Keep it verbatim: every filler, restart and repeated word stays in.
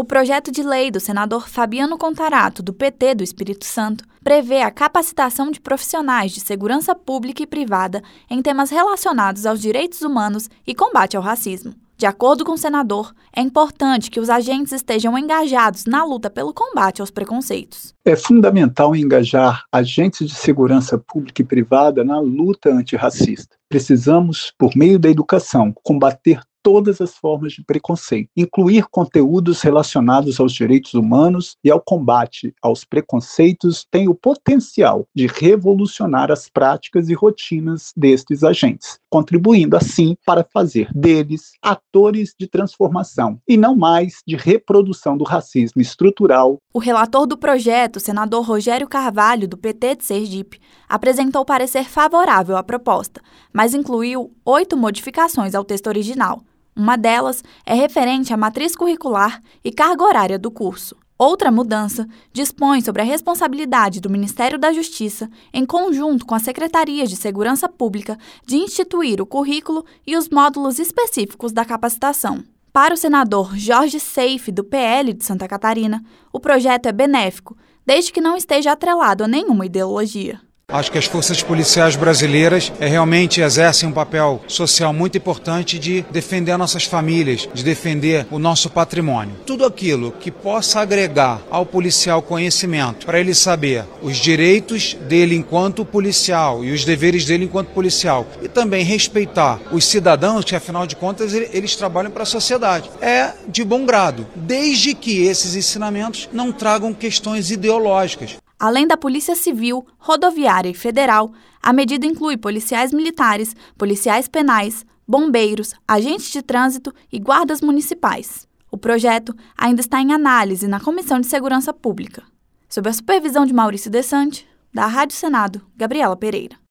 O projeto de lei do senador Fabiano Contarato, do P T do Espírito Santo, prevê a capacitação de profissionais de segurança pública e privada em temas relacionados aos direitos humanos e combate ao racismo. De acordo com o senador, é importante que os agentes estejam engajados na luta pelo combate aos preconceitos. É fundamental engajar agentes de segurança pública e privada na luta antirracista. Precisamos, por meio da educação, combater todas as formas de preconceito, incluir conteúdos relacionados aos direitos humanos e ao combate aos preconceitos tem o potencial de revolucionar as práticas e rotinas destes agentes, contribuindo assim para fazer deles atores de transformação e não mais de reprodução do racismo estrutural. O relator do projeto, o senador Rogério Carvalho, do P T de Sergipe, apresentou parecer favorável à proposta, mas incluiu oito modificações ao texto original. Uma delas é referente à matriz curricular e carga horária do curso. Outra mudança dispõe sobre a responsabilidade do Ministério da Justiça, em conjunto com as Secretarias de Segurança Pública, de instituir o currículo e os módulos específicos da capacitação. Para o senador Jorge Seife, do P L de Santa Catarina, o projeto é benéfico, desde que não esteja atrelado a nenhuma ideologia. Acho que as forças policiais brasileiras é, realmente exercem um papel social muito importante de defender nossas famílias, de defender o nosso patrimônio. Tudo aquilo que possa agregar ao policial conhecimento, para ele saber os direitos dele enquanto policial e os deveres dele enquanto policial, e também respeitar os cidadãos, que afinal de contas eles trabalham para a sociedade. É de bom grado, desde que esses ensinamentos não tragam questões ideológicas. Além da Polícia Civil, Rodoviária e Federal, a medida inclui policiais militares, policiais penais, bombeiros, agentes de trânsito e guardas municipais. O projeto ainda está em análise na Comissão de Segurança Pública. Sob a supervisão de Maurício Desante, da Rádio Senado, Gabriela Pereira.